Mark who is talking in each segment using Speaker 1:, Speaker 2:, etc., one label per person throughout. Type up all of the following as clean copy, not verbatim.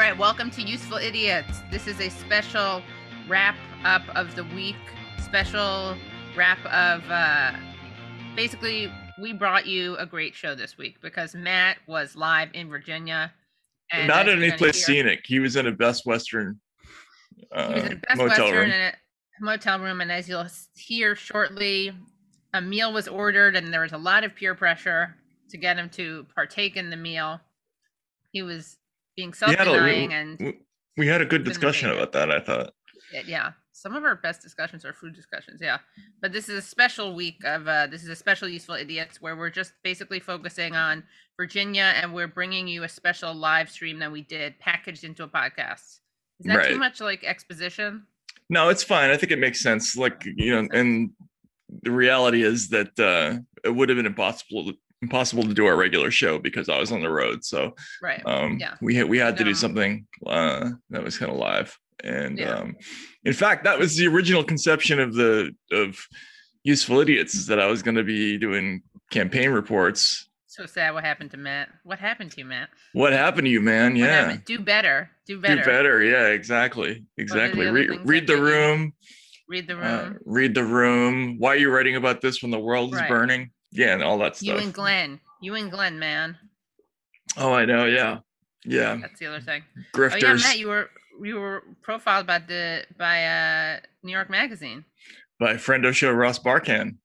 Speaker 1: right, welcome to Useful Idiots. This is a special wrap up of the week, special wrap of basically we brought you a great show this week because Matt was live in Virginia.
Speaker 2: And not in any place scenic. He was in a Best Western motel room.
Speaker 1: In a motel room, and as you'll hear shortly, a meal was ordered and there was a lot of peer pressure to get him to partake in the meal. He was being self-denying, and
Speaker 2: we had a good discussion about that, I thought.
Speaker 1: Yeah, some of our best discussions are food discussions, yeah. But this is a special week of this is a special Useful Idiots where we're just basically focusing on Virginia, and we're bringing you a special live stream that we did packaged into a podcast. Is that too much like exposition?
Speaker 2: No, it's fine. I think it makes sense. Like, you know, and the reality is that it would have been impossible to do our regular show because I was on the road. So we had to do something that was kind of live. And in fact, that was the original conception of Useful Idiots, is that I was going to be doing campaign reports.
Speaker 1: So sad. What happened to Matt? What happened to you, Matt?
Speaker 2: What happened to you, man? Yeah.
Speaker 1: Do better.
Speaker 2: Yeah, exactly. Read the room. Read the room. Why are you writing about this when the world is burning? Yeah, and all that stuff.
Speaker 1: You and Glenn, man.
Speaker 2: Oh, I know. Yeah.
Speaker 1: That's the other thing.
Speaker 2: Grifters.
Speaker 1: Oh, yeah, Matt, you were profiled by New York Magazine.
Speaker 2: By friend of show Ross Barkan.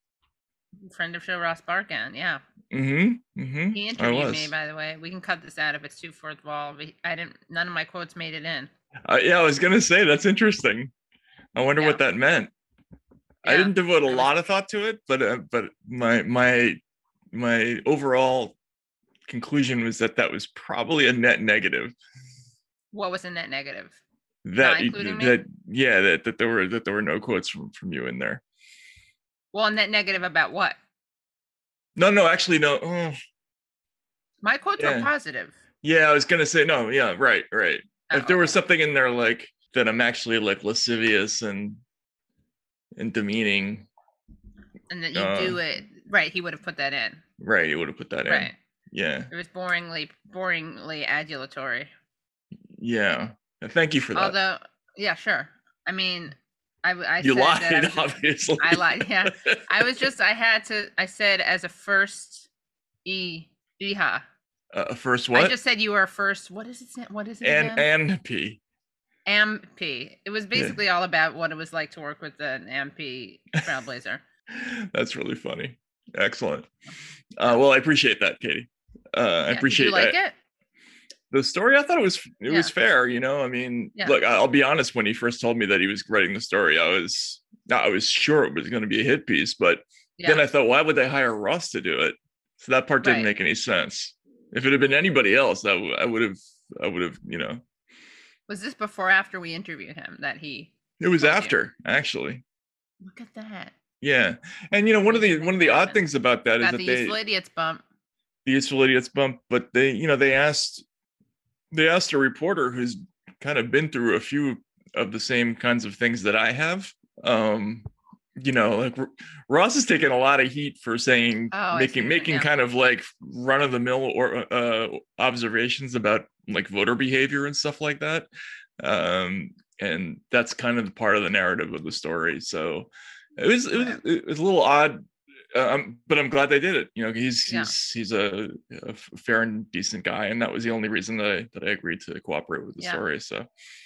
Speaker 1: Yeah.
Speaker 2: Mm-hmm.
Speaker 1: He interviewed me, by the way. We can cut this out if it's too fourth wall. None of my quotes made it in.
Speaker 2: I was gonna say that's interesting. I wonder what that meant. Yeah, I didn't devote a lot of thought to it, but my overall conclusion was that was probably a net negative.
Speaker 1: What was a net negative?
Speaker 2: That there were no quotes from you in there.
Speaker 1: Well, a net negative about what?
Speaker 2: No, actually no. Oh.
Speaker 1: My quotes were positive.
Speaker 2: Yeah, I was gonna say no. Yeah, right. If there was something in there like that, I'm actually like lascivious and demeaning.
Speaker 1: And that you do it right. He would have put that in.
Speaker 2: Right, he would have put that in.
Speaker 1: Right.
Speaker 2: Yeah.
Speaker 1: It was boringly adulatory.
Speaker 2: Yeah. Thank you for that.
Speaker 1: Although, yeah, sure. I mean,
Speaker 2: you lied, obviously.
Speaker 1: I lied. Yeah. I said as a first EHA.
Speaker 2: A first what?
Speaker 1: I just said you were a first. What is it?
Speaker 2: AMP.
Speaker 1: AMP. It was basically all about what it was like to work with an AMP trailblazer.
Speaker 2: That's really funny. Excellent. Well, I appreciate that, Katie. I appreciate
Speaker 1: did you like it?
Speaker 2: The story, I thought it was fair. You know, I mean, look, I'll be honest. When he first told me that he was writing the story, I was sure it was going to be a hit piece. But then I thought, why would they hire Ross to do it? So that part didn't make any sense. If it had been anybody else, I would have, you know.
Speaker 1: Was this before or after we interviewed him that he?
Speaker 2: It was after, actually.
Speaker 1: Look at that.
Speaker 2: Yeah, and you know, one of the odd things about that is that
Speaker 1: the Useful Idiots bump.
Speaker 2: The Useful Idiots bump, but they asked a reporter who's kind of been through a few of the same kinds of things that I have. You know, like Ross has taken a lot of heat for saying making kind of like run of the mill or observations about like voter behavior and stuff like that. And that's kind of the part of the narrative of the story. So it was a little odd, but I'm glad they did it. You know, he's a fair and decent guy, and that was the only reason that I agreed to cooperate with the story. So,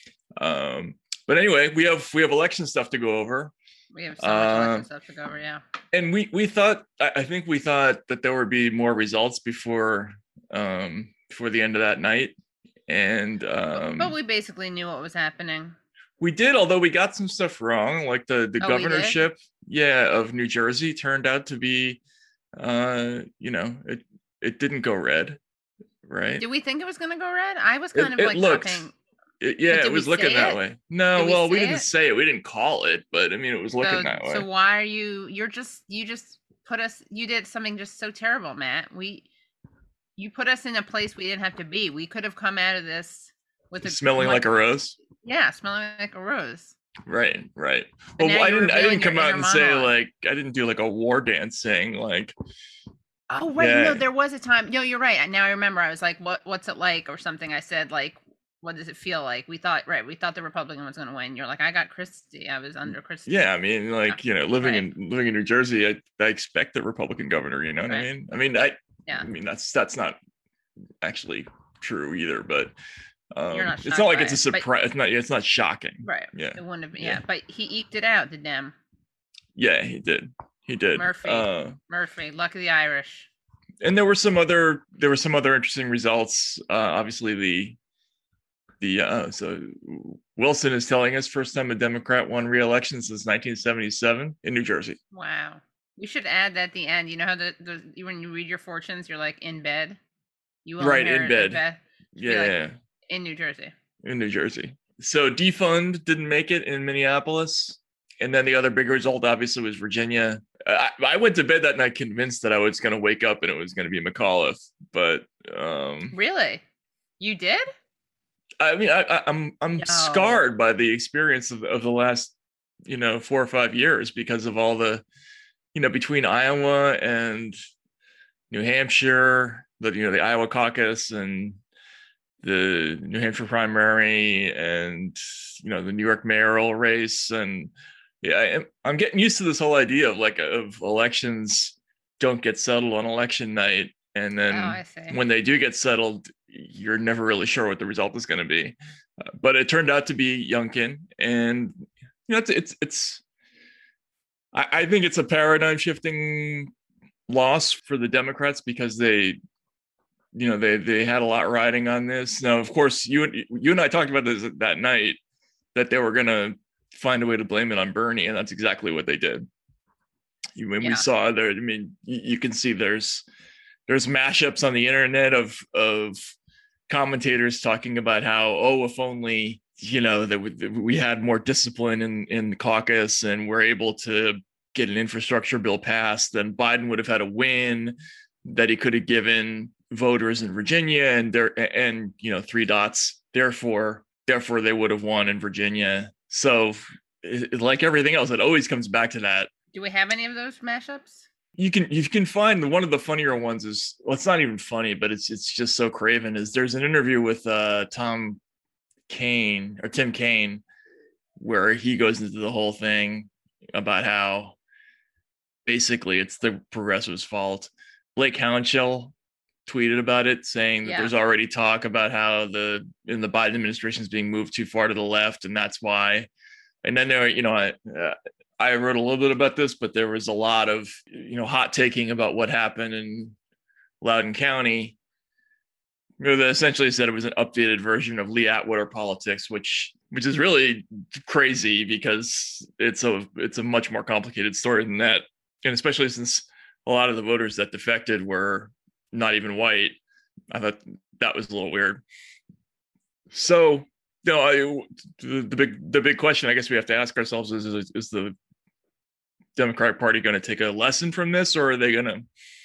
Speaker 2: but anyway, we have election stuff to go over.
Speaker 1: We have so much election stuff to go over, yeah.
Speaker 2: And we thought that there would be more results before the end of that night, and
Speaker 1: but we basically knew what was happening.
Speaker 2: We did, although we got some stuff wrong, like the governorship, of New Jersey turned out to be, you know, it didn't go red, right?
Speaker 1: Did we think it was going to go red? I was kind of like talking.
Speaker 2: It was looking that way. No, well, we didn't say it. We didn't call it, but I mean, it was looking that way.
Speaker 1: So why are you just put us, you did something just so terrible, Matt. You put us in a place we didn't have to be. We could have come out of this with
Speaker 2: smelling like a rose.
Speaker 1: Yeah, smelling like a rose.
Speaker 2: Right. Well, I didn't come out and say like, I didn't do like a war dance saying like,
Speaker 1: oh wait, no, there was a time. No, you're right. Now I remember. I was like, what's it like or something. I said like, what does it feel like? We thought the Republican was going to win. You're like, I got Christie. I was under Christie.
Speaker 2: Yeah, I mean, like, living
Speaker 1: Right.
Speaker 2: in New Jersey, I expect a Republican governor. You know what I
Speaker 1: Right.
Speaker 2: mean? I
Speaker 1: Yeah.
Speaker 2: mean that's not actually true either, but
Speaker 1: You're not
Speaker 2: it's
Speaker 1: shocked
Speaker 2: not like
Speaker 1: by
Speaker 2: it's a
Speaker 1: it, but
Speaker 2: surprise. It's not shocking.
Speaker 1: right.
Speaker 2: Yeah.
Speaker 1: It wouldn't have been.
Speaker 2: Yeah.
Speaker 1: Yeah. But he eked it out, the Dem.
Speaker 2: Yeah, he did. He did.
Speaker 1: Murphy, luck of the Irish.
Speaker 2: And there were some other interesting results. Obviously, so Wilson is telling us first time a Democrat won re-election since 1977 in New Jersey.
Speaker 1: Wow. We should add that at the end. You know how when you read your fortunes, you're like in bed. You will
Speaker 2: Right, in bed.
Speaker 1: Yeah. Like, in New Jersey.
Speaker 2: In New Jersey. So defund didn't make it in Minneapolis. And then the other big result, obviously, was Virginia. I went to bed that night convinced that I was going to wake up and it was going to be McAuliffe. But
Speaker 1: really, you did?
Speaker 2: I mean, I'm scarred by the experience of the last 4 or 5 years because of all the between Iowa and New Hampshire, the Iowa caucus and the New Hampshire primary and the New York mayoral race. And yeah, I'm getting used to this whole idea of elections don't get settled on election night, and then when they do get settled, you're never really sure what the result is going to be. But it turned out to be Youngkin, and it's I think it's a paradigm shifting loss for the Democrats because they had a lot riding on this. Now, of course, you and I talked about this that night, that they were going to find a way to blame it on Bernie, and that's exactly what they did. We saw there. I mean, you can see there's mashups on the internet of commentators talking about how, if only that we had more discipline in the caucus and we're able to get an infrastructure bill passed, then Biden would have had a win that he could have given voters in Virginia and 3 dots. Therefore they would have won in Virginia. So like everything else, it always comes back to that.
Speaker 1: Do we have any of those mashups?
Speaker 2: You can find one of the funnier ones is, well, it's not even funny, but it's just so craven, is there's an interview with Tim Kaine, where he goes into the whole thing about how basically it's the progressives' fault. Blake Hounshill tweeted about it, saying that there's already talk about how the Biden administration is being moved too far to the left, and that's why. And then there, I wrote a little bit about this, but there was a lot of hot taking about what happened in Loudoun County. That essentially said it was an updated version of Lee Atwater politics, which is really crazy because it's a much more complicated story than that, and especially since a lot of the voters that defected were not even white. I thought that was a little weird. So, the big question I guess we have to ask ourselves is the Democratic Party going to take a lesson from this, or are they going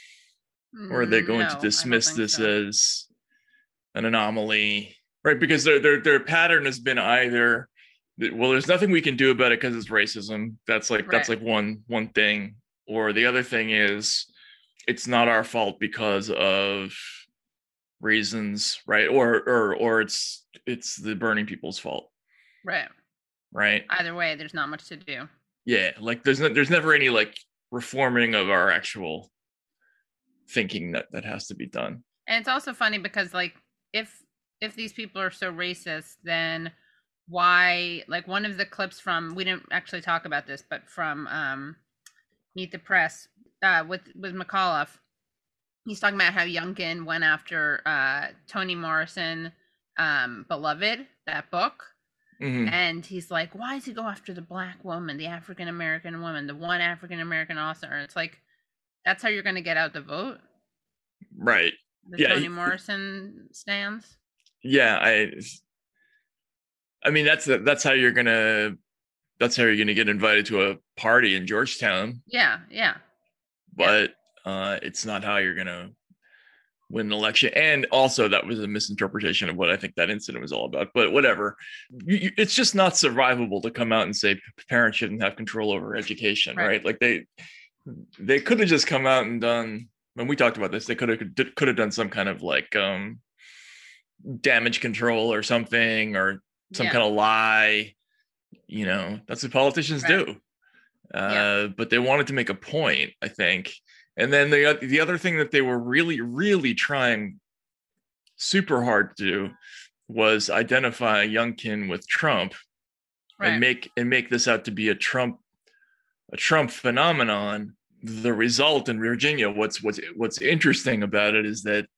Speaker 2: to dismiss this as an anomaly, right? Because their pattern has been either, well, there's nothing we can do about it because it's racism. That's like one thing, or the other thing is it's not our fault because of reasons, right? Or it's the burning people's fault, right?
Speaker 1: Either way, there's not much to do.
Speaker 2: Yeah, like there's never any like reforming of our actual thinking that has to be done.
Speaker 1: And it's also funny because like if these people are so racist, then why, like one of the clips from, we didn't actually talk about this, but from Meet the Press with McAuliffe, he's talking about how Youngkin went after Toni Morrison, Beloved, that book.
Speaker 2: Mm-hmm.
Speaker 1: And he's like, why does he go after the Black woman, the African-American woman, the one African-American author? And it's like, that's how you're going to get out the vote?
Speaker 2: Right.
Speaker 1: The Toni Morrison stands?
Speaker 2: Yeah, I mean that's how you're gonna get invited to a party in Georgetown.
Speaker 1: Yeah.
Speaker 2: But it's not how you're gonna win an election. And also that was a misinterpretation of what I think that incident was all about. But whatever. It's just not survivable to come out and say parents shouldn't have control over education, right? Like they could have just come out and done, when we talked about this, they could have done some kind of like damage control or something, or some kind of lie. You know, that's what politicians do. But they wanted to make a point, I think. And then the other thing that they were really, really trying super hard to do was identify Youngkin with Trump, and make this out to be a Trump phenomenon. The result in Virginia, what's interesting about it is that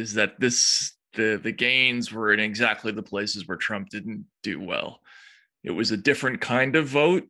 Speaker 2: the gains were in exactly the places where Trump didn't do well. It was a different kind of vote.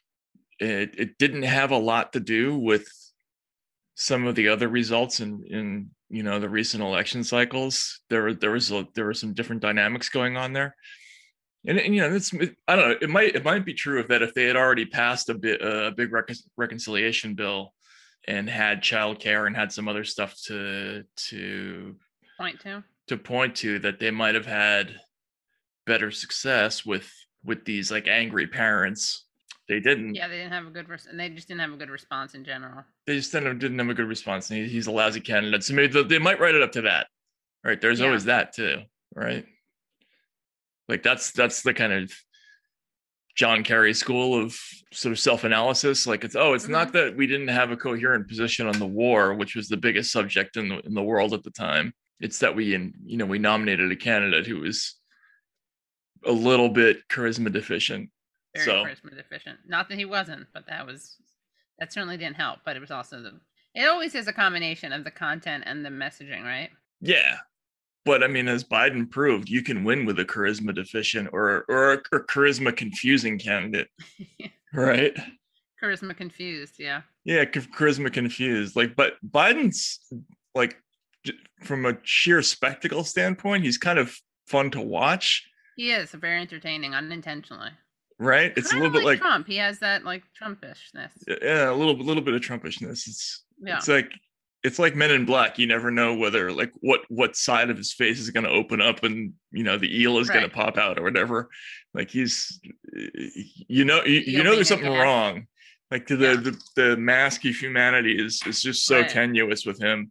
Speaker 2: It didn't have a lot to do with some of the other results in you know, the recent election cycles. There were some different dynamics going on there, and you know, I don't know. It might be true if they had already passed a big reconciliation bill and had childcare and had some other stuff to
Speaker 1: point to,
Speaker 2: that they might have had better success with these like angry parents. They didn't.
Speaker 1: Yeah, they didn't have a good and they just didn't have a good response in general.
Speaker 2: They just didn't have a good response. And he's a lousy candidate. So maybe they might write it up to that. Right. There's always that too. Right. Like that's the kind of John Kerry school of sort of self-analysis. Like it's not that we didn't have a coherent position on the war, which was the biggest subject in the world at the time. It's that we nominated a candidate who was a little bit charisma deficient.
Speaker 1: Very charisma deficient. Not that he wasn't, but that certainly didn't help. But it was also it always is a combination of the content and the messaging, right?
Speaker 2: Yeah. But I mean, as Biden proved, you can win with a charisma deficient or a charisma confusing candidate. Right?
Speaker 1: Charisma confused, yeah.
Speaker 2: Yeah, charisma confused. Like, but Biden's like, from a sheer spectacle standpoint, he's kind of fun to watch.
Speaker 1: He is very entertaining, unintentionally.
Speaker 2: Right? It's a little bit like
Speaker 1: Trump. He has that like Trumpishness.
Speaker 2: Yeah, a little bit of Trumpishness. It's like Men in Black. You never know whether like what side of his face is going to open up and you know the eel is going to pop out or whatever. Like he's you know there's something wrong. Like the mask of humanity is just so tenuous with him.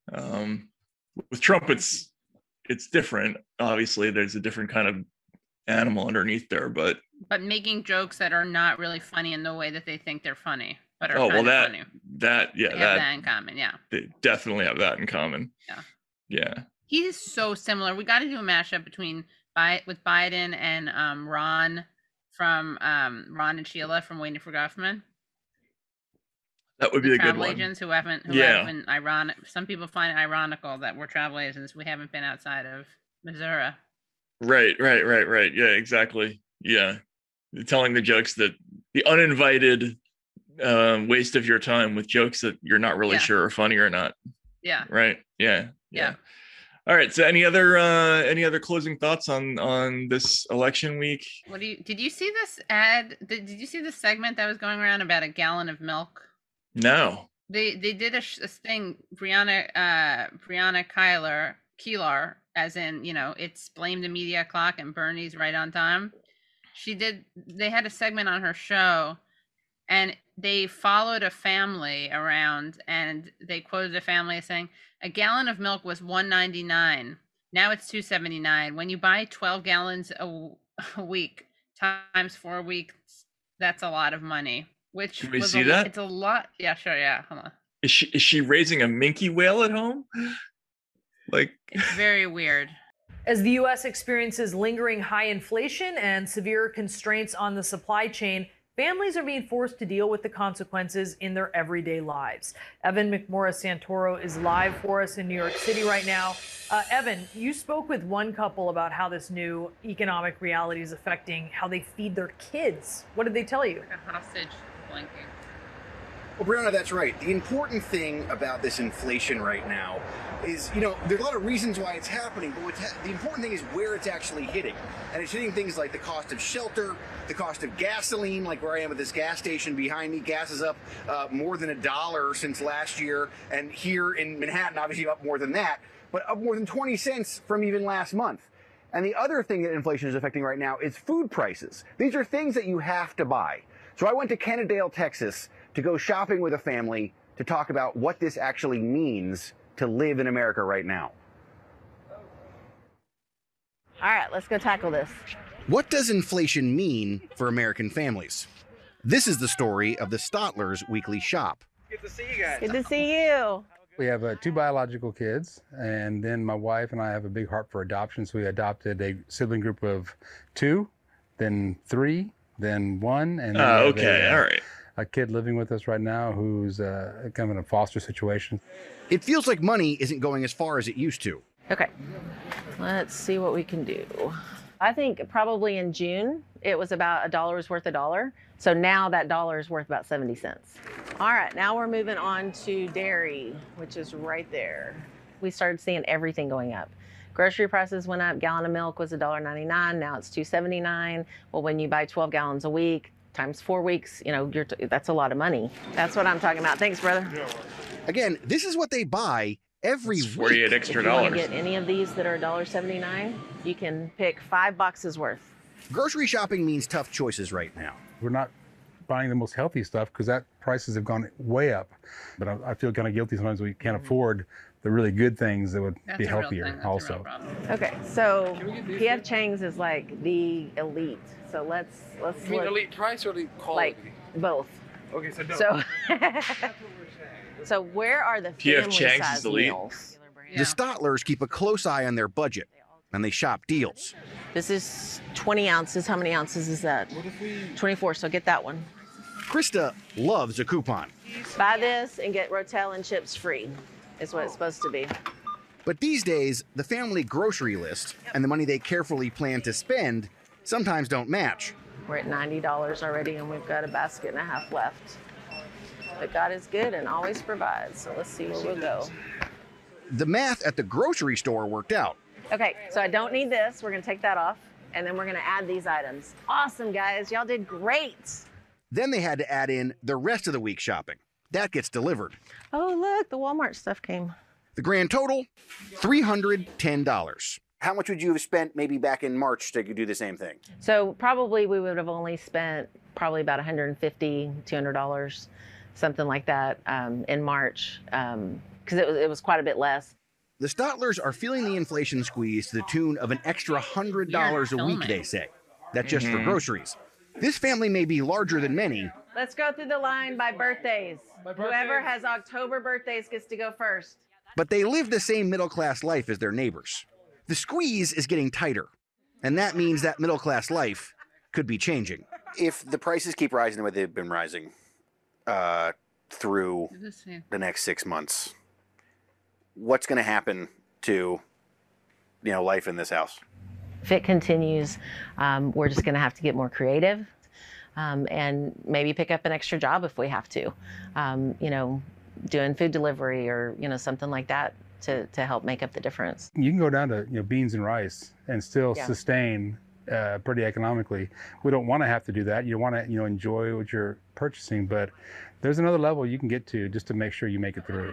Speaker 2: With Trump it's different. Obviously there's a different kind of animal underneath there, but
Speaker 1: making jokes that are not really funny in the way that they think they're funny, but are funny.
Speaker 2: That
Speaker 1: in common. Yeah,
Speaker 2: they definitely have that in common. Yeah.
Speaker 1: He's so similar. We got to do a mashup with Biden and Ron and Sheila from Waiting for Guffman.
Speaker 2: That would be a good one.
Speaker 1: Travel agents who haven't ironic. Some people find it ironical that we're travel agents. We haven't been outside of Missouri.
Speaker 2: Right. Yeah, exactly. Yeah. Telling the jokes that the uninvited waste of your time with jokes that you're not really sure are funny or not.
Speaker 1: Yeah.
Speaker 2: Right. Yeah. All right. So any other closing thoughts on this election week?
Speaker 1: Did you see this ad? Did you see the segment that was going around about a gallon of milk?
Speaker 2: No.
Speaker 1: They did a thing, Brianna Keilar, as in, you know, it's Blame the Media Clock and Bernie's Right on Time. They had a segment on her show and they followed a family around and they quoted a family as saying, a gallon of milk was $1.99. Now it's $2.79. When you buy 12 gallons a week times 4 weeks, that's a lot of money. Which
Speaker 2: can we see that?
Speaker 1: It's a lot. Yeah, sure. Yeah. Hold on.
Speaker 2: Is she raising a minke whale at home? Like,
Speaker 1: it's very weird.
Speaker 3: As the U.S. experiences lingering high inflation and severe constraints on the supply chain, families are being forced to deal with the consequences in their everyday lives. Evan McMorris Santoro is live for us in New York City right now. Evan, you spoke with one couple about how this new economic reality is affecting how they feed their kids. What did they tell you?
Speaker 1: Like a hostage blanket.
Speaker 4: Well, Brianna, that's right. The important thing about this inflation right now is, you know, there's a lot of reasons why it's happening, but the important thing is where it's actually hitting. And it's hitting things like the cost of shelter, the cost of gasoline, like where I am at this gas station behind me. Gas is up more than $1 since last year. And here in Manhattan, obviously up more than that, but up more than 20 cents from even last month. And the other thing that inflation is affecting right now is food prices. These are things that you have to buy. So I went to Kennedale, Texas, to go shopping with a family to talk about what this actually means to live in America right now.
Speaker 5: All right, let's go tackle this.
Speaker 4: What does inflation mean for American families? This is the story of the Stotlers Weekly Shop.
Speaker 5: Good to see you.
Speaker 6: We have 2 biological kids, and then my wife and I have a big heart for adoption, so we adopted a sibling group of 2, then 3, then 1, and then
Speaker 2: all right.
Speaker 6: a kid living with us right now who's kind of in a foster situation.
Speaker 4: It feels like money isn't going as far as it used to.
Speaker 5: Okay, let's see what we can do. I think probably in June, it was about $1 was worth $1. So now that dollar is worth about 70 cents. All right, now we're moving on to dairy, which is right there. We started seeing everything going up. Grocery prices went up. Gallon of milk was $1.99. Now it's $2.79. Well, when you buy 12 gallons a week times 4 weeks, you know, that's a lot of money. That's what I'm talking about. Thanks, brother.
Speaker 4: Again, this is what they buy every
Speaker 2: It's
Speaker 4: week.
Speaker 2: $48 extra
Speaker 5: If you want to
Speaker 2: dollars.
Speaker 5: get any of these that are $1.79, you can pick 5 boxes worth.
Speaker 4: Grocery shopping means tough choices right now.
Speaker 6: We're not buying the most healthy stuff because that prices have gone way up. But I feel kind of guilty sometimes we can't afford the really good things that would
Speaker 1: That's
Speaker 6: be
Speaker 1: a real
Speaker 6: healthier
Speaker 1: thing. That's a
Speaker 6: also.
Speaker 1: real problem.
Speaker 5: Okay, so P.F. Chang's is like the elite. So let's
Speaker 7: You mean
Speaker 5: look,
Speaker 7: elite price or elite quality?
Speaker 5: like both.
Speaker 7: Okay, so no.
Speaker 5: So so where are the
Speaker 2: P.F.
Speaker 5: family
Speaker 2: Chang's
Speaker 5: size
Speaker 2: is elite.
Speaker 5: meals?
Speaker 4: The Stotlers keep a close eye on their budget, and they shop deals.
Speaker 5: This is 20 ounces. How many ounces is that? 24, so get that one.
Speaker 4: Krista loves a coupon,
Speaker 5: Buy this and get Rotel and chips free, is what it's supposed to be.
Speaker 4: but these days, the family grocery list and the money they carefully plan to spend sometimes don't match.
Speaker 5: We're at $90 already and we've got a basket and a half left. But God is good and always provides, so let's see where we'll go.
Speaker 4: The math at the grocery store worked out.
Speaker 5: Okay, so I don't need this. We're gonna take that off and then we're gonna add these items. Awesome, guys, y'all did great.
Speaker 4: Then they had to add in the rest of the week's shopping. That gets delivered.
Speaker 5: Oh, look, the Walmart stuff came.
Speaker 4: The grand total, $310. How much would you have spent maybe back in March to do the same thing?
Speaker 5: So probably we would have only spent probably about $150, $200, something like that in March, because it was quite a bit less.
Speaker 4: The Stotlers are feeling the inflation squeeze to the tune of an extra $100 a week, they say. That's just for groceries. This family may be larger than many,
Speaker 5: Let's go through the line by birthdays. Whoever has October birthdays gets to go first.
Speaker 4: but they live the same middle-class life as their neighbors. The squeeze is getting tighter, and that means that middle-class life could be changing. If the prices keep rising the way they've been rising through the next 6 months, what's going to happen to, life in this house?
Speaker 5: If it continues, we're just going to have to get more creative and maybe pick up an extra job if we have to, doing food delivery or, something like that to help make up the difference.
Speaker 6: You can go down to beans and rice and still
Speaker 5: Yeah.
Speaker 6: sustain pretty economically. We don't want to have to do that. You want to enjoy what you're purchasing, but there's another level you can get to just to make sure you make it through.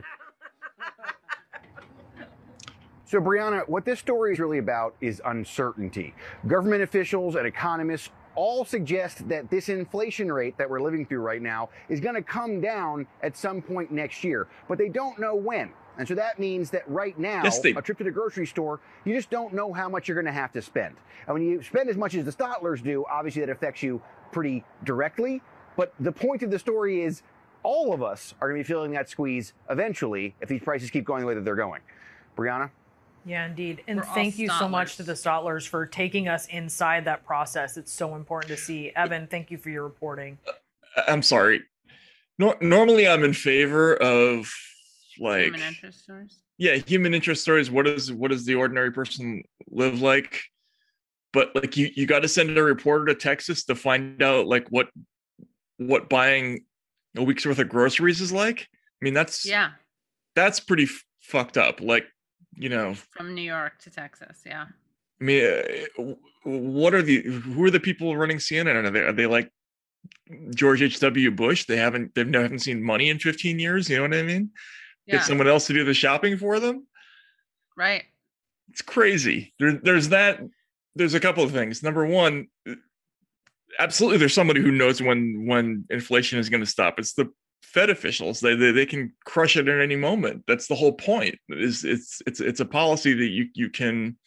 Speaker 4: So, Brianna, what this story is really about is uncertainty. Government officials and economists all suggest that this inflation rate that we're living through right now is going to come down at some point next year, but they don't know when. And so that means that right now, a trip to the grocery store, you just don't know how much you're going to have to spend. And when you spend as much as the Stotlers do, obviously that affects you pretty directly. But the point of the story is all of us are going to be feeling that squeeze eventually if these prices keep going the way that they're going. Brianna?
Speaker 3: Yeah, indeed. And
Speaker 1: We're all
Speaker 3: thank you so much
Speaker 1: Stotlers.
Speaker 3: to the Stotlers for taking us inside that process. It's so important to see. Evan, thank you for your reporting.
Speaker 2: I'm sorry. Normally I'm in favor of
Speaker 1: Human interest stories.
Speaker 2: human interest stories. What does the ordinary person live like? But like you got to send a reporter to Texas to find out like what buying a week's worth of groceries is like. I mean, that's pretty fucked up. Like,
Speaker 1: From New York to Texas. Yeah.
Speaker 2: I mean, who are the people running CNN? Are they like George H.W. Bush? They haven't seen money in 15 years. You know what I mean?
Speaker 1: Yeah.
Speaker 2: Get someone else to do the shopping for them.
Speaker 1: Right.
Speaker 2: It's crazy. There's a couple of things. Number one, absolutely, there's somebody who knows when inflation is going to stop. It's the Fed officials. They can crush it at any moment. That's the whole point. It's a policy that you can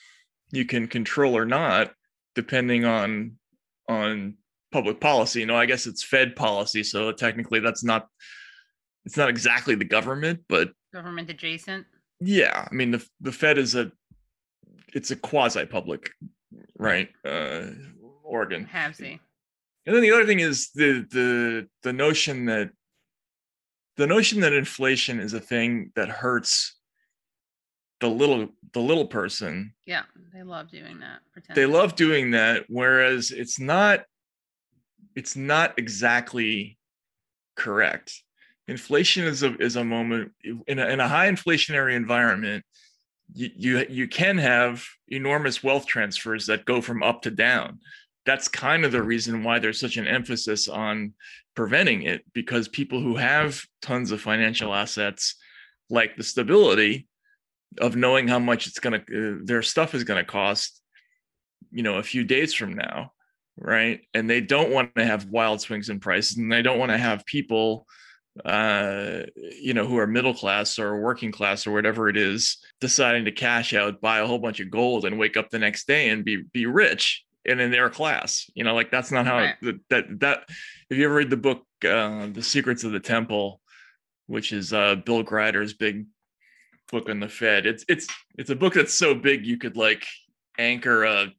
Speaker 2: you can control or not, depending on public policy. I guess it's Fed policy, so technically it's not exactly the government, but
Speaker 1: Government adjacent.
Speaker 2: yeah, I mean the Fed is it's a quasi-public, right, organ.
Speaker 1: Havesy.
Speaker 2: And then the other thing is the notion that inflation is a thing that hurts the little person.
Speaker 1: Yeah, they love doing that.
Speaker 2: They love doing that, whereas it's not exactly correct. Inflation is a moment in a high inflationary environment. You can have enormous wealth transfers that go from up to down. That's kind of the reason why there's such an emphasis on preventing it, because people who have tons of financial assets like the stability of knowing how much their stuff is going to cost, a few days from now, right? And they don't want to have wild swings in prices, and they don't want to have people who are middle class or working class or whatever it is, deciding to cash out, buy a whole bunch of gold, and wake up the next day and be rich and in their class. That's not how
Speaker 1: right.
Speaker 2: that if you ever read the book The Secrets of the Temple, which is Bill Greider's big book on the Fed, it's a book that's so big you could like anchor an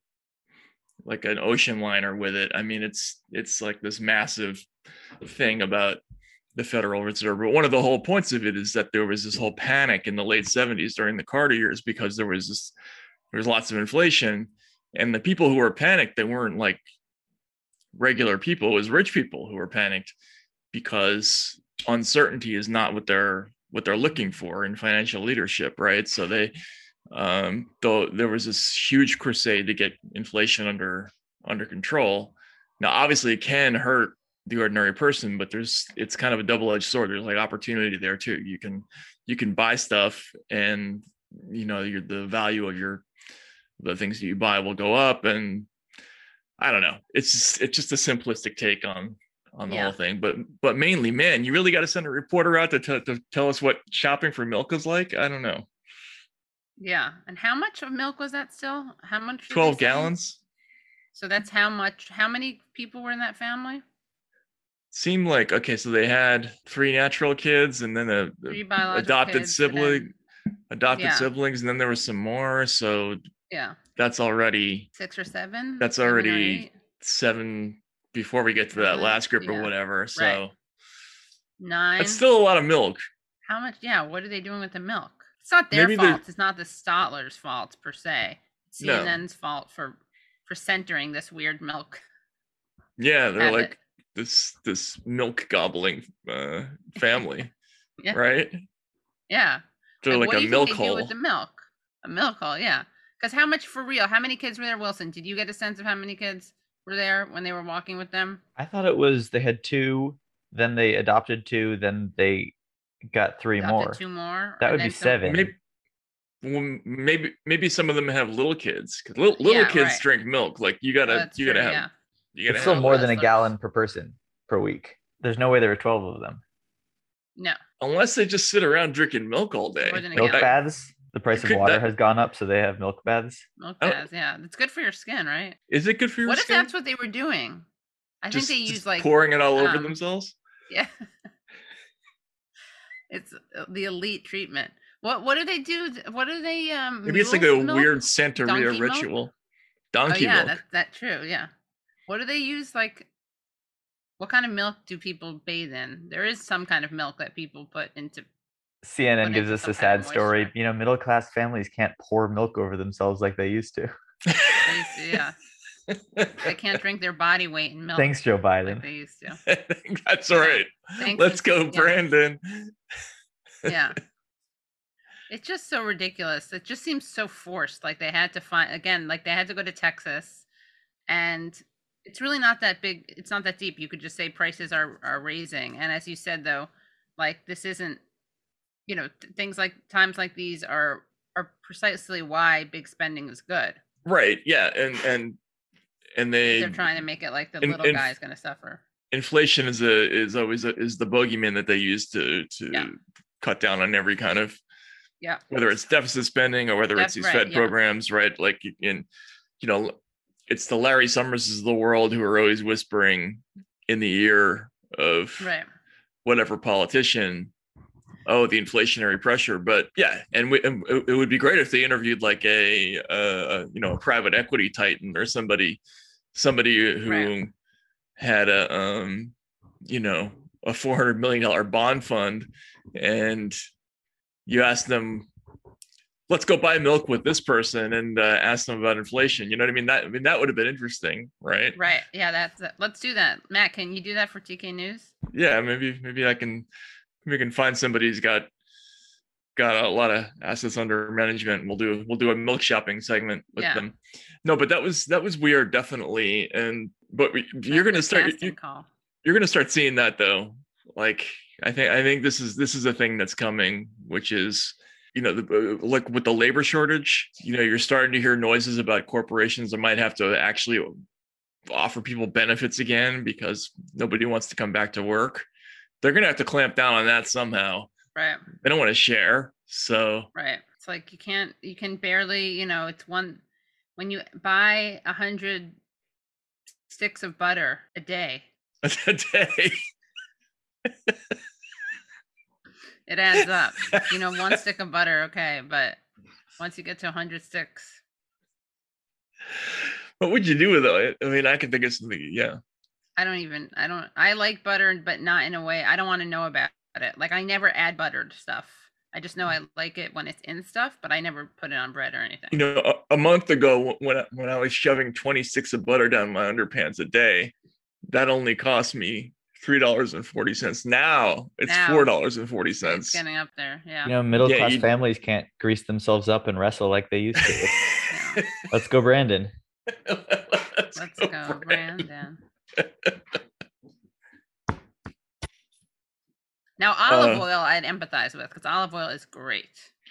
Speaker 2: ocean liner with it. I mean, it's like this massive thing about the Federal Reserve. But one of the whole points of it is that there was this whole panic in the late 70s during the Carter years, because there was lots of inflation, and the people who were panicked, they weren't like regular people. It was rich people who were panicked, because uncertainty is not what they're looking for in financial leadership, right? So they though there was this huge crusade to get inflation under control. Now, obviously, it can hurt the ordinary person, but it's kind of a double-edged sword. There's like opportunity there too. You can buy stuff, and the value of the things that you buy will go up. And I don't know. It's just a simplistic take on the whole thing. But mainly, man, you really got to send a reporter out to tell us what shopping for milk is like. I don't know.
Speaker 1: Yeah, and how much of milk was that still? How much?
Speaker 2: 12 gallons.
Speaker 1: So that's how much. How many people were in that family?
Speaker 2: Seemed like, okay, so they had 3 natural kids, and then a adopted sibling, siblings, and then there was some more. So
Speaker 1: yeah,
Speaker 2: that's already
Speaker 1: 6 or 7.
Speaker 2: That's already 7 before we get to that last group or whatever. So
Speaker 1: right. 9.
Speaker 2: It's still a lot of milk.
Speaker 1: How much? Yeah, what are they doing with the milk? It's not their fault. It's not the Stotler's fault per se. It's CNN's fault for centering this weird milk.
Speaker 2: Yeah, they're like this milk gobbling family,
Speaker 1: yeah.
Speaker 2: Right?
Speaker 1: Yeah,
Speaker 2: they're like a milk hole.
Speaker 1: With the milk, a milk hole, yeah. Because how much for real? How many kids were there, Wilson? Did you get a sense of how many kids were there when they were walking with them?
Speaker 8: I thought it was they had 2, then they adopted 2, then they got 3 more.
Speaker 1: 2 more.
Speaker 8: That would be 7.
Speaker 2: Maybe some of them have little kids, because little kids drink milk. Like you gotta have.
Speaker 1: Yeah.
Speaker 8: It's still more than a gallon per person per week. There's no way there are 12 of them.
Speaker 1: No.
Speaker 2: Unless they just sit around drinking milk all day.
Speaker 8: Milk baths. The price of water has gone up, so they have milk baths.
Speaker 1: Milk baths, yeah. It's good for your skin, right?
Speaker 2: Is it good for your skin?
Speaker 1: What if that's what they were doing? I think they use like
Speaker 2: pouring it all over themselves.
Speaker 1: Yeah. It's the elite treatment. What do they do? What do they
Speaker 2: maybe it's like a weird Santeria ritual. Donkey milk.
Speaker 1: Yeah, that's true. Yeah. What do they use? Like, what kind of milk do people bathe in? There is some kind of milk that people put into.
Speaker 8: CNN gives us a sad story. Middle class families can't pour milk over themselves like they used to.
Speaker 1: Yeah. They can't drink their body weight in milk.
Speaker 8: Thanks, Joe Biden.
Speaker 1: Like they used to.
Speaker 2: That's all right. Let's go, Brandon.
Speaker 1: Yeah. It's just so ridiculous. It just seems so forced. Like they had to they had to go to Texas, and it's really not that big. It's not that deep. You could just say prices are raising. And as you said, though, like this isn't, things like times like these are precisely why big spending is good.
Speaker 2: Right. Yeah. And they're
Speaker 1: trying to make it like the little guy's going to suffer.
Speaker 2: Inflation is always the bogeyman that they use to cut down on every kind of
Speaker 1: Yeah.
Speaker 2: whether it's deficit spending or whether it's
Speaker 1: That's
Speaker 2: these
Speaker 1: right,
Speaker 2: Fed
Speaker 1: yeah.
Speaker 2: programs, right? Like it's the Larry Summerses of the world who are always whispering in the ear of
Speaker 1: Right.
Speaker 2: whatever politician, oh, the inflationary pressure. But yeah, and it would be great if they interviewed like a private equity titan or somebody who
Speaker 1: Right.
Speaker 2: had a $400 million bond fund, and you ask them, let's go buy milk with this person, and ask them about inflation. You know what I mean? That would have been interesting, right?
Speaker 1: Right. Yeah, let's do that. Matt, can you do that for TK News?
Speaker 2: Yeah, maybe we can find somebody who's got a lot of assets under management. We'll do a milk shopping segment with them. No, but that was weird, definitely. But you're gonna start seeing that though. Like I think this is a thing that's coming, which is like with the labor shortage. You're starting to hear noises about corporations that might have to actually offer people benefits again because nobody wants to come back to work. They're gonna have to clamp down on that somehow.
Speaker 1: Right.
Speaker 2: They don't want to share. So
Speaker 1: right. It's like you can barely, it's one when you buy 100 sticks of butter a day.
Speaker 2: A day.
Speaker 1: It adds up. One stick of butter, okay, but once you get to 100 sticks.
Speaker 2: What would you do with it? I mean, I can think of something, yeah.
Speaker 1: I like butter, but not in a way. I don't want to know about it. Like I never add butter to stuff. I just know I like it when it's in stuff, but I never put it on bread or anything.
Speaker 2: A month ago when I was shoving 20 sticks of butter down my underpants a day, that only cost me $3.40. Now it's $4.40.
Speaker 1: It's getting up there. Yeah.
Speaker 8: Middle class families can't grease themselves up and wrestle like they used to.
Speaker 1: Yeah.
Speaker 8: Let's go, Brandon.
Speaker 1: Let's go, Brandon. Now, olive oil I'd empathize with because olive oil is great.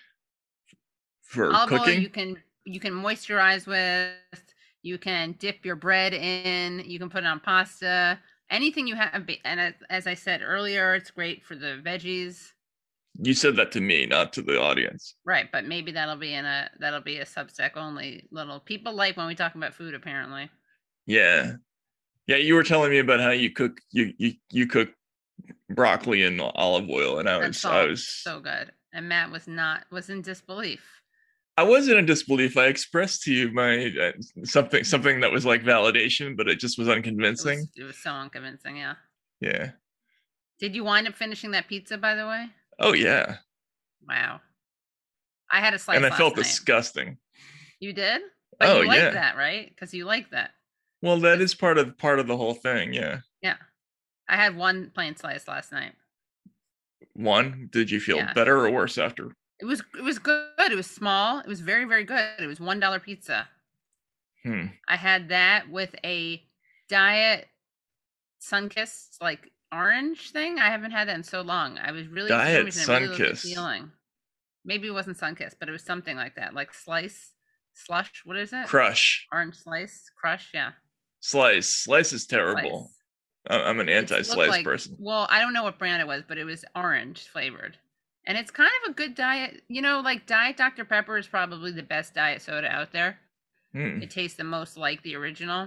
Speaker 2: For
Speaker 1: olive
Speaker 2: cooking?
Speaker 1: Oil you can moisturize with. You can dip your bread in. You can put it on pasta. Anything you have. And as I said earlier, it's great for the veggies.
Speaker 2: You said that to me, not to the audience.
Speaker 1: Right, but maybe that'll be a Substack only little. People like when we talk about food, apparently.
Speaker 2: Yeah. Yeah, you were telling me about how you cook you cook broccoli in olive oil, and I was
Speaker 1: so good. And Matt was in disbelief.
Speaker 2: I wasn't in disbelief. I expressed to you my something that was like validation, but it just was unconvincing.
Speaker 1: It was so unconvincing, yeah.
Speaker 2: Yeah.
Speaker 1: Did you wind up finishing that pizza, by the way?
Speaker 2: Oh yeah.
Speaker 1: Wow. I had a slice.
Speaker 2: And I felt
Speaker 1: night.
Speaker 2: disgusting.
Speaker 1: You did? But you like that, right? Because you like that.
Speaker 2: Well, that is part of the whole thing, yeah.
Speaker 1: Yeah. I had one plain slice last night.
Speaker 2: One? Did you feel better or worse after?
Speaker 1: It was good. It was small. It was very, very good. It was $1 pizza. I had that with a diet Sunkist like orange thing. I haven't had that in so long. I was really
Speaker 2: diet Sunkist.
Speaker 1: Feeling. Maybe it wasn't Sunkist, but it was something like that, like slush. What is it?
Speaker 2: Crush.
Speaker 1: Orange slice. Crush. Yeah.
Speaker 2: Slice is terrible. Slice. I'm an anti-slice person.
Speaker 1: Well, I don't know what brand it was, but it was orange flavored. And it's kind of a good diet. Like Diet Dr. Pepper is probably the best diet soda out there. It tastes the most like the original.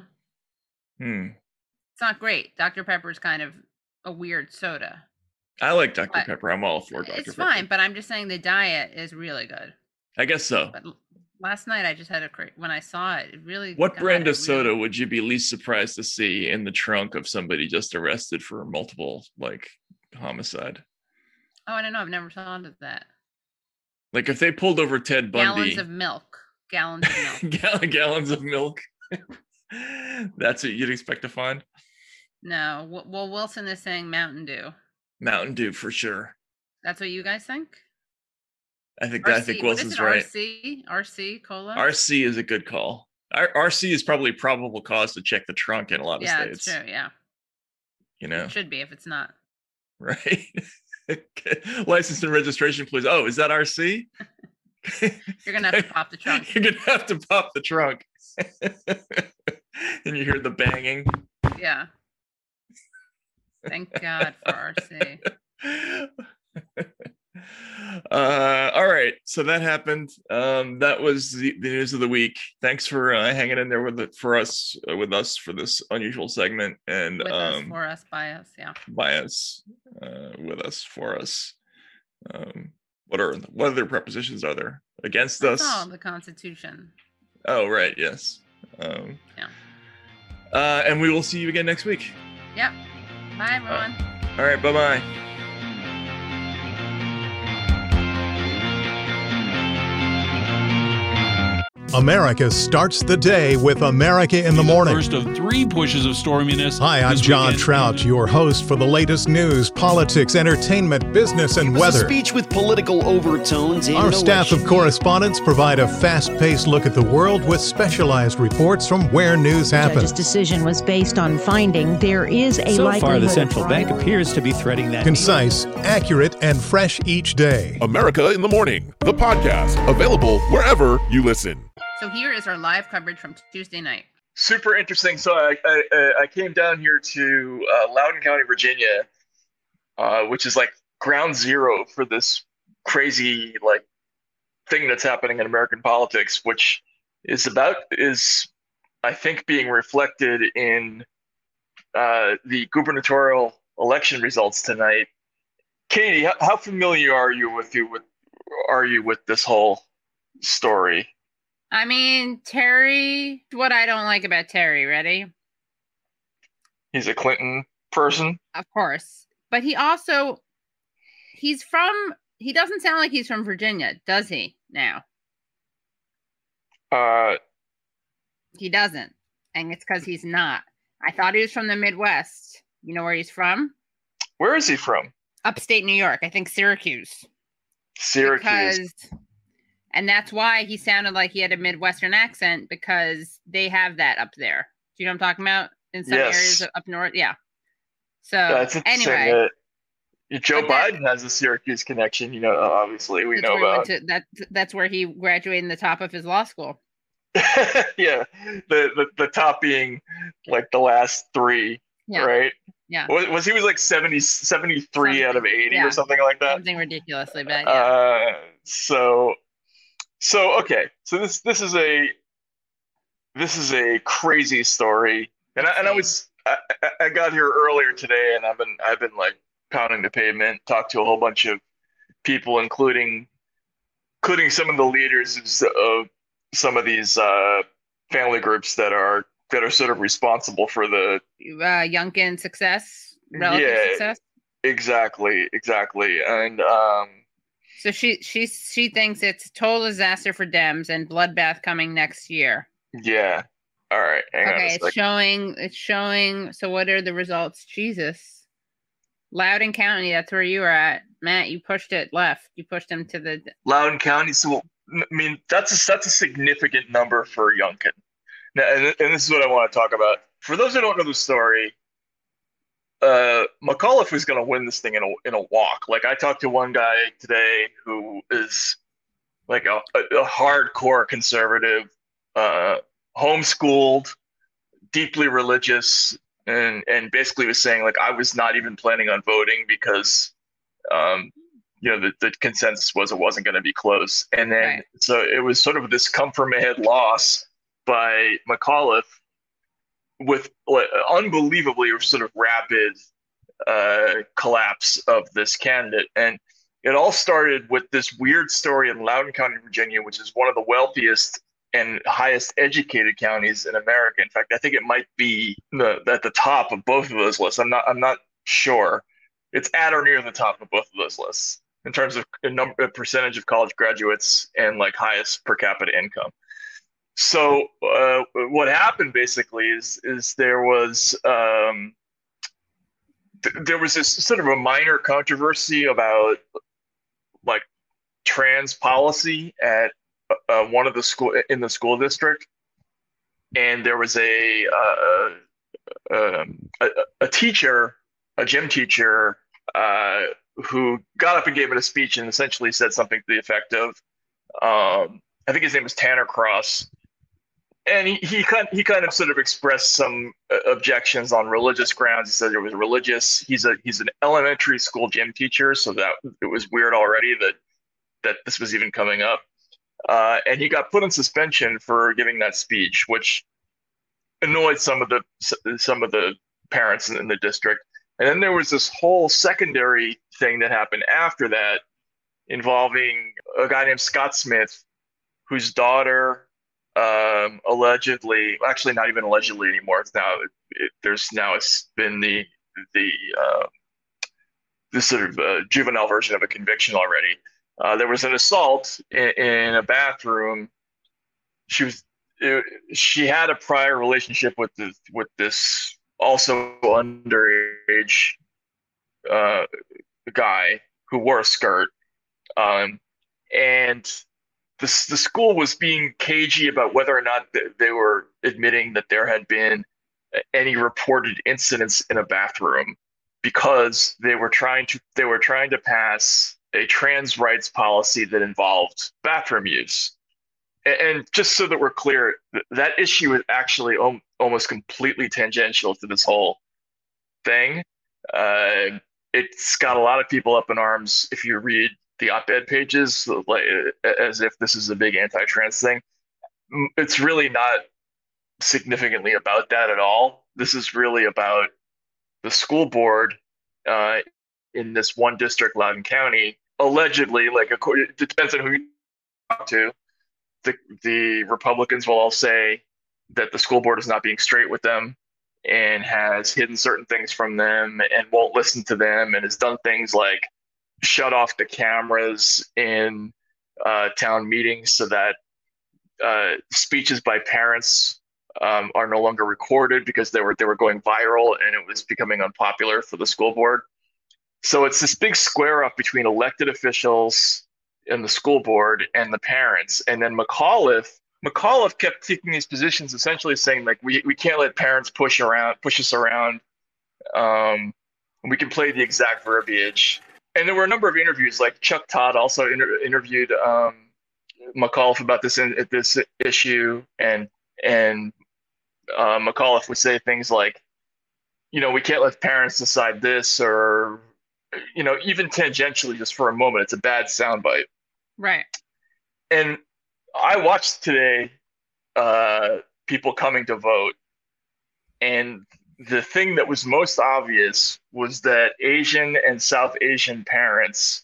Speaker 1: It's not great. Dr. Pepper is kind of a weird soda.
Speaker 2: I like Dr. Pepper. I'm all for Dr. Pepper.
Speaker 1: It's fine, but I'm just saying the diet is really good.
Speaker 2: I guess so.
Speaker 1: But last night I just had when I saw it, it really.
Speaker 2: What brand of soda would you be least surprised to see in the trunk of somebody just arrested for multiple homicide?
Speaker 1: Oh, I don't know. I've never thought of that.
Speaker 2: Like if they pulled over Ted Bundy.
Speaker 1: Gallons of milk.
Speaker 2: Gallons of milk. That's what you'd expect to find?
Speaker 1: No. Well, Wilson is saying Mountain Dew.
Speaker 2: Mountain Dew for sure.
Speaker 1: That's what you guys think?
Speaker 2: I think Wilson's right.
Speaker 1: RC Cola?
Speaker 2: RC is a good call. RC is probably probable cause to check the trunk in a lot of states.
Speaker 1: Yeah, that's true, yeah. It should be if it's not.
Speaker 2: Right. License and registration, please. Oh, is that RC?
Speaker 1: You're going to have to pop the trunk.
Speaker 2: You're going to have to pop the trunk. And you hear the banging.
Speaker 1: Yeah. Thank God for RC.
Speaker 2: All right, so that happened. That was the news of the week. Thanks for hanging in there with us for this unusual segment, and
Speaker 1: With us, for us, by us, yeah.
Speaker 2: By us, with us, for us. What other prepositions are there? Against us?
Speaker 1: Oh, the Constitution.
Speaker 2: Oh, right, yes.
Speaker 1: Yeah.
Speaker 2: And we will see you again next week.
Speaker 1: Yep. Bye, everyone.
Speaker 2: All right, bye-bye.
Speaker 9: America starts the day with America in the Morning.
Speaker 10: First of 3 pushes of storminess.
Speaker 9: Hi, I'm John Trout, your host for the latest news, politics, entertainment, business, and weather.
Speaker 11: A speech with political overtones.
Speaker 9: Our staff of correspondents provide a fast-paced look at the world with specialized reports from where news happens.
Speaker 12: The judge's decision was based on finding there is a likelihood.
Speaker 13: So far, the central bank appears to be threading that.
Speaker 9: Concise, accurate, and fresh each day.
Speaker 14: America in the Morning, the podcast, available wherever you listen.
Speaker 1: So here is our live coverage from Tuesday night.
Speaker 2: Super interesting. So I came down here to Loudoun County, Virginia, which is like ground zero for this crazy like thing that's happening in American politics, which is I think being reflected in the gubernatorial election results tonight. Katie, how familiar are you with this whole story?
Speaker 1: I mean, Terry, what I don't like about Terry, ready?
Speaker 2: He's a Clinton person.
Speaker 1: Of course. But he doesn't sound like he's from Virginia, does he now? He doesn't. And it's because he's not. I thought he was from the Midwest. You know where he's from?
Speaker 2: Where is he from?
Speaker 1: Upstate New York. I think Syracuse. And that's why he sounded like he had a Midwestern accent, because they have that up there. Do you know what I'm talking about? In some areas up north? Yeah. So,
Speaker 2: that's
Speaker 1: anyway.
Speaker 2: Joe Biden has a Syracuse connection, obviously. We know about.
Speaker 1: That's where he graduated in the top of his law school.
Speaker 2: Yeah. The top being like the last 3, right?
Speaker 1: Yeah.
Speaker 2: Was he like 73 out of 80 or something like that?
Speaker 1: Something ridiculously bad. Yeah.
Speaker 2: So okay, so this is a crazy story, and I got here earlier today, and I've been like pounding the pavement, talked to a whole bunch of people, including some of the leaders of some of these family groups that are sort of responsible for the
Speaker 1: Youngkin success, relative success.
Speaker 2: Exactly, and
Speaker 1: So she thinks it's a total disaster for Dems and bloodbath coming next year.
Speaker 2: Yeah. All right.
Speaker 1: It's showing. So what are the results? Jesus. Loudoun County, that's where you were at. Matt, you pushed it left. You pushed him to the
Speaker 2: Loudoun County. So I mean, that's a significant number for Youngkin. Now, and this is what I want to talk about. For those who don't know the story, McAuliffe was going to win this thing in a walk. Like, I talked to one guy today who is like a hardcore conservative, homeschooled, deeply religious, and basically was saying, like, I was not even planning on voting because the consensus was it wasn't going to be close. And then so it was sort of this come from ahead loss by McAuliffe, with unbelievably sort of rapid collapse of this candidate. And it all started with this weird story in Loudoun County, Virginia, which is one of the wealthiest and highest educated counties in America. In fact, I think it might be at the top of both of those lists. I'm not sure. It's at or near the top of both of those lists in terms of percentage of college graduates and like highest per capita income. So what happened basically is there was this sort of a minor controversy about like trans policy at one of the school district, and there was a teacher, a gym teacher, who got up and gave it a speech and essentially said something to the effect of, I think his name was Tanner Cross,
Speaker 15: And he kind of sort of expressed some objections on religious grounds. He said it was religious. He's an elementary school gym teacher, so that it was weird already that this was even coming up. And he got put in suspension for giving that speech, which annoyed some of the parents in the district. And then there was this whole secondary thing that happened after that, involving a guy named Scott Smith, whose daughter allegedly, actually not even allegedly anymore. It's now it's been the sort of juvenile version of a conviction already. There was an assault in a bathroom. She had a prior relationship with this also underage guy who wore a skirt, and the school was being cagey about whether or not they were admitting that there had been any reported incidents in a bathroom, because they were trying to pass a trans rights policy that involved bathroom use. And just so that we're clear, that issue is actually almost completely tangential to this whole thing. It's got a lot of people up in arms if you read the op-ed pages, like, as if this is a big anti-trans thing. It's really not significantly about that at all. This is really about the school board in this one district, Loudoun County, allegedly, it depends on who you talk to. The Republicans will all say that the school board is not being straight with them and has hidden certain things from them and won't listen to them, and has done things like shut off the cameras in town meetings so that speeches by parents are no longer recorded because they were going viral and it was becoming unpopular for the school board. So it's this big square up between elected officials and the school board and the parents. And then McAuliffe kept taking these positions, essentially saying, like, we can't let parents push us around. We can play the exact verbiage. And there were a number of interviews, like Chuck Todd also interviewed McAuliffe about this issue, and McAuliffe would say things like, we can't let parents decide this, or even tangentially, just for a moment, it's a bad soundbite.
Speaker 1: Right.
Speaker 15: And I watched today people coming to vote, and the thing that was most obvious was that Asian and South Asian parents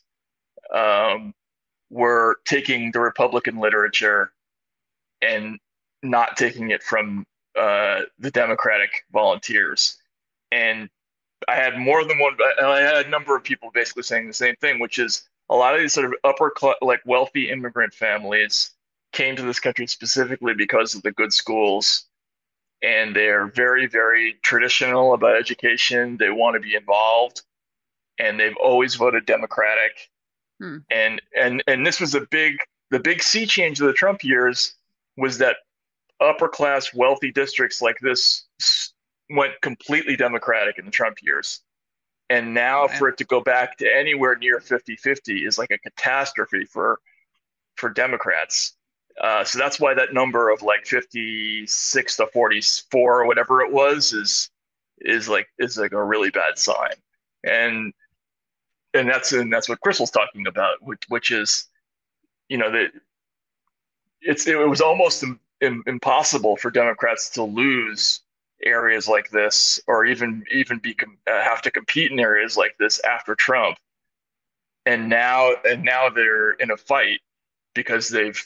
Speaker 15: were taking the Republican literature and not taking it from the Democratic volunteers. And I had a number of people basically saying the same thing, which is a lot of these sort of upper class, like wealthy immigrant families came to this country specifically because of the good schools, and they're very, very traditional about education. They want to be involved, and they've always voted Democratic. And this was the big sea change of the Trump years, was that upper class wealthy districts like this went completely Democratic in the Trump years. And now for it to go back to anywhere near 50-50 is like a catastrophe for Democrats. So that's why that number of like 56 to 44 or whatever it was is like a really bad sign. And that's what Crystal's talking about, which is, that it was almost impossible for Democrats to lose areas like this, or even have to compete in areas like this after Trump. And now they're in a fight because they've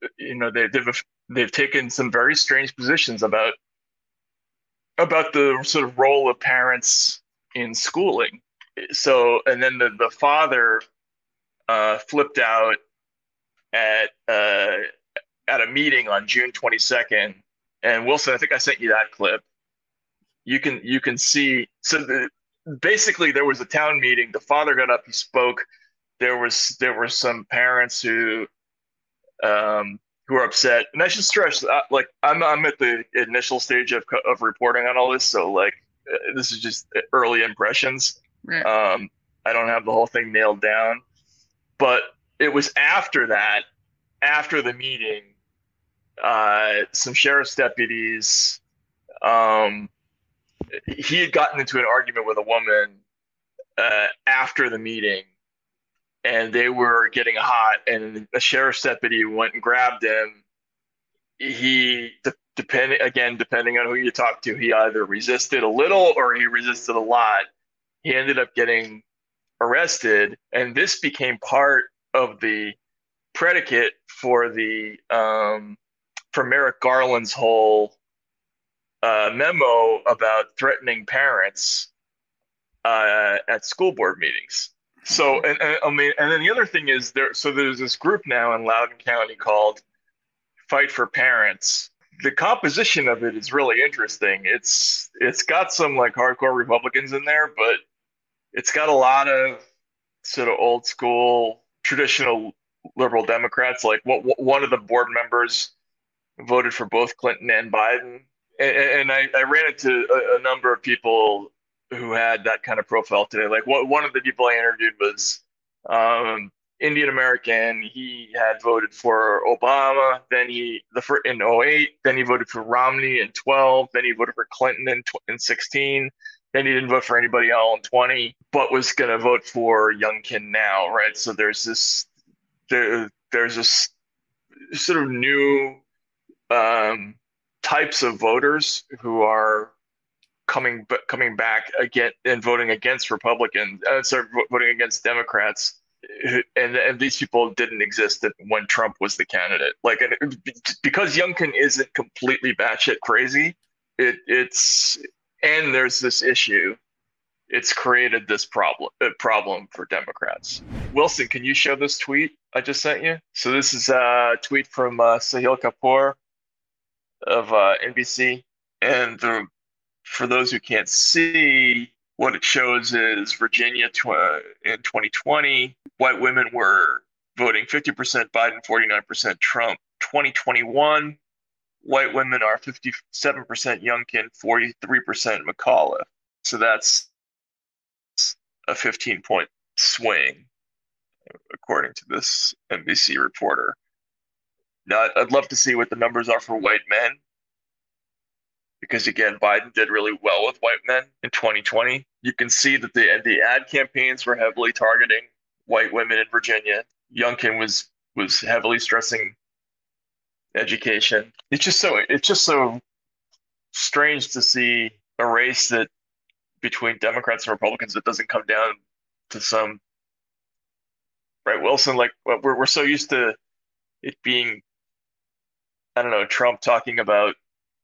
Speaker 15: taken some very strange positions about the sort of role of parents in schooling. So, and then the father flipped out at a meeting on June 22nd. And Wilson, I think I sent you that clip. You can see. So basically, there was a town meeting. The father got up. He spoke. There were some parents who were upset. And I should stress, like, I'm at the initial stage of reporting on all this, so like this is just early impressions.
Speaker 1: Right.
Speaker 15: I don't have the whole thing nailed down, but it was after the meeting some sheriff's deputies. He had gotten into an argument with a woman after the meeting, and they were getting hot, and a sheriff's deputy went and grabbed him. He, depending on who you talk to, he either resisted a little or he resisted a lot. He ended up getting arrested, and this became part of the predicate for for Merrick Garland's whole memo about threatening parents at school board meetings. So, and then the other thing is there's this group now in Loudoun County called Fight for Parents. The composition of it is really interesting. It's got some like hardcore Republicans in there, but it's got a lot of sort of old school traditional liberal Democrats. Like one of the board members voted for both Clinton and Biden. And I ran into a number of people who had that kind of profile today. Like one of the people I interviewed was Indian American. He had voted for Obama, then in 2008, then he voted for Romney in 2012, then he voted for Clinton in 2016, then he didn't vote for anybody else in 2020, but was going to vote for Youngkin now, right? So there's this sort of new types of voters who are coming back again and voting against Republicans, voting against Democrats, and these people didn't exist when Trump was the candidate. Like, because Youngkin isn't completely batshit crazy, and there's this issue. It's created this problem for Democrats. Wilson, can you show this tweet I just sent you? So this is a tweet from Sahil Kapoor of NBC, and for those who can't see, what it shows is Virginia in 2020, white women were voting 50% Biden, 49% Trump. 2021, white women are 57% Youngkin, 43% McAuliffe. So that's a 15-point swing, according to this NBC reporter. Now, I'd love to see what the numbers are for white men, because again, Biden did really well with white men in 2020. You can see that the ad campaigns were heavily targeting white women in Virginia. Youngkin was heavily stressing education. It's just so strange to see a race that between Democrats and Republicans that doesn't come down to some, right, Wilson, like we're so used to it being, I don't know, Trump talking about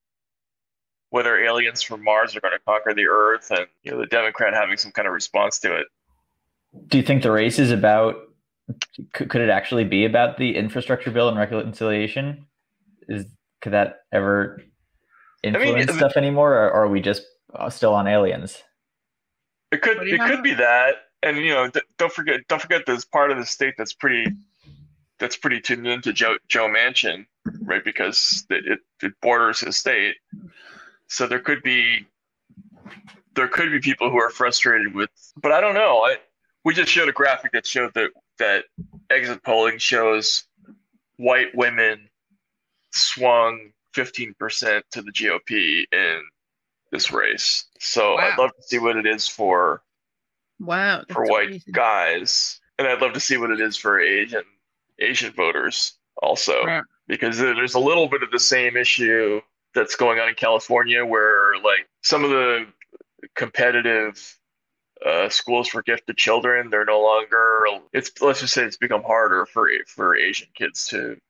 Speaker 15: whether aliens from Mars are going to conquer the Earth, and the Democrat having some kind of response to it.
Speaker 8: Do you think the race is about? Could it actually be about the infrastructure bill and reconciliation? Could that ever influence stuff anymore, or are we just still on aliens?
Speaker 15: It could be that, and don't forget there's part of the state that's pretty tuned into Joe Manchin, right? Because it borders his state. So there could be people who are frustrated with, but I don't know. We just showed a graphic that showed that exit polling shows white women swung 15% to the GOP in this race. So wow. I'd love to see what it is for white guys, and I'd love to see what it is for Asian voters also, right. Because there's a little bit of the same issue that's going on in California, where like some of the competitive schools for gifted children, they're no longer. Let's just say it's become harder for Asian kids to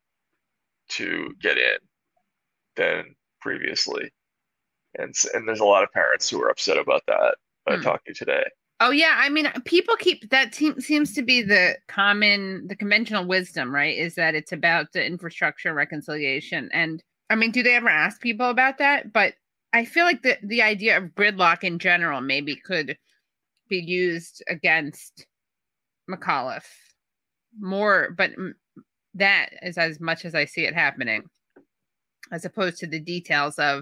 Speaker 15: get in than previously, and there's a lot of parents who are upset about that. I talked to today.
Speaker 1: Oh yeah, I mean, people keep that seems to be the conventional wisdom, right? Is that it's about the infrastructure reconciliation. And I mean, do they ever ask people about that? But I feel like the idea of gridlock in general maybe could be used against McAuliffe more, but that is as much as I see it happening, as opposed to the details of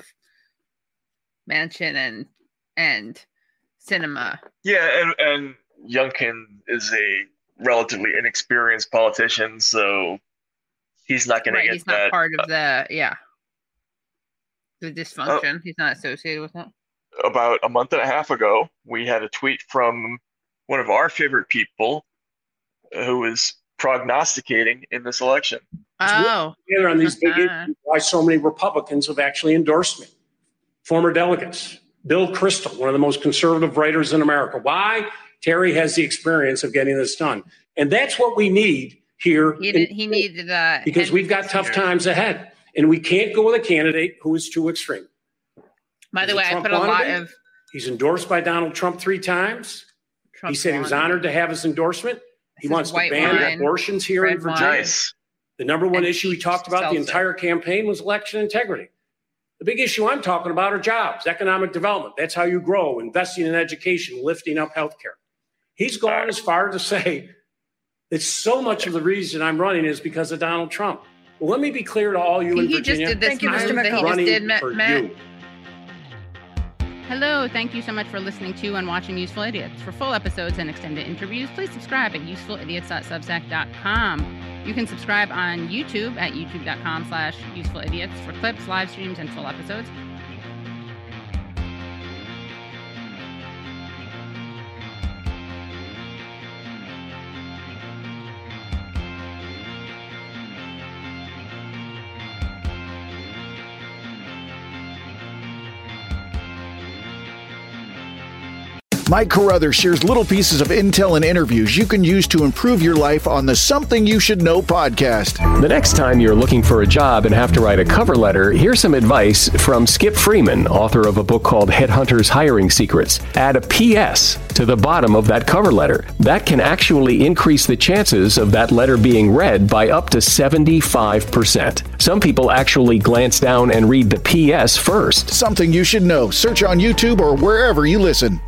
Speaker 1: Manchin and Sinema.
Speaker 15: Yeah, and Youngkin is a relatively inexperienced politician, so he's not going to
Speaker 1: Right,
Speaker 15: get
Speaker 1: he's not
Speaker 15: that.
Speaker 1: part of the dysfunction. He's not associated with it.
Speaker 15: About a month and a half ago, we had a tweet from one of our favorite people who was prognosticating in this election.
Speaker 1: Oh,
Speaker 16: together on these big issues, why so many Republicans have actually endorsed me. Former delegates, Bill Kristol, one of the most conservative writers in America. Why? Terry has the experience of getting this done. And that's what we need here.
Speaker 1: He needed that.
Speaker 16: Because we've got tough times ahead. And we can't go with a candidate who is too extreme.
Speaker 1: By the way, I put a lot of...
Speaker 16: He's endorsed by Donald Trump 3 times. He said he was honored to have his endorsement. He wants to ban abortions here in Virginia.
Speaker 15: Nice.
Speaker 16: The number one issue he talked about the entire campaign was election integrity. The big issue I'm talking about are jobs, economic development. That's how you grow, investing in education, lifting up healthcare. He's gone as far to say that so much of the reason I'm running is because of Donald Trump. Well, let me be clear to all you in Virginia.
Speaker 1: He just did this.
Speaker 16: Thank you,
Speaker 1: Mr.
Speaker 16: McCall.
Speaker 17: Hello, thank you so much for listening to and watching Useful Idiots. For full episodes and extended interviews, please subscribe at usefulidiots.substack.com. You can subscribe on YouTube at youtube.com/usefulidiots for clips, live streams, and full episodes.
Speaker 18: Mike Carruthers shares little pieces of intel and interviews you can use to improve your life on the Something You Should Know podcast.
Speaker 19: The next time you're looking for a job and have to write a cover letter, here's some advice from Skip Freeman, author of a book called Headhunters Hiring Secrets. Add a PS to the bottom of that cover letter. That can actually increase the chances of that letter being read by up to 75%. Some people actually glance down and read the PS first.
Speaker 18: Something You Should Know. Search on YouTube or wherever you listen.